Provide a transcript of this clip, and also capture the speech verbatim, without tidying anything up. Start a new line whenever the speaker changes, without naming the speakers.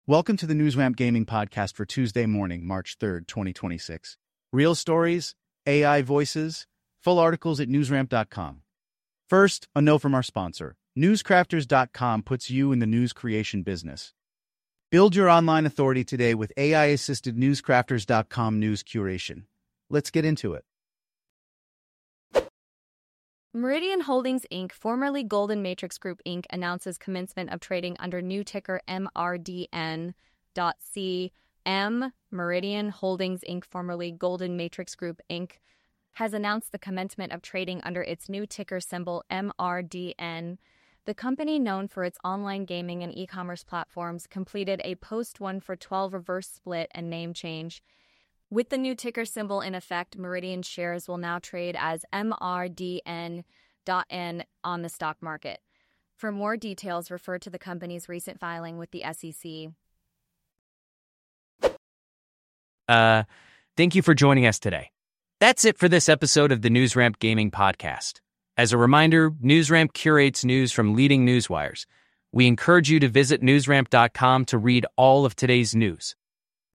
Welcome to the NewsRamp Gaming Podcast for Tuesday morning, March third, twenty twenty-six. Real stories, A I voices, full articles at newsramp dot com. First, a note from our sponsor. newscrafters dot com puts you in the news creation business. Build your online authority today with A I-assisted newscrafters dot com news curation. Let's get into it.
Meridian Holdings, Incorporated, formerly Golden Matrix Group, Incorporated, announces commencement of trading under new ticker M R D N dot C M. Meridian Holdings, Incorporated, formerly Golden Matrix Group, Incorporated, has announced the commencement of trading under its new ticker symbol M R D N. The company, known for its online gaming and e-commerce platforms, completed a post one for twelve reverse split and name change. With the new ticker symbol in effect, Meridian shares will now trade as M R D N dot N on the stock market. For more details, refer to the company's recent filing with the S E C.
Uh, thank you for joining us today. That's it for this episode of the NewsRamp Gaming Podcast. As a reminder, NewsRamp curates news from leading newswires. We encourage you to visit newsramp dot com to read all of today's news.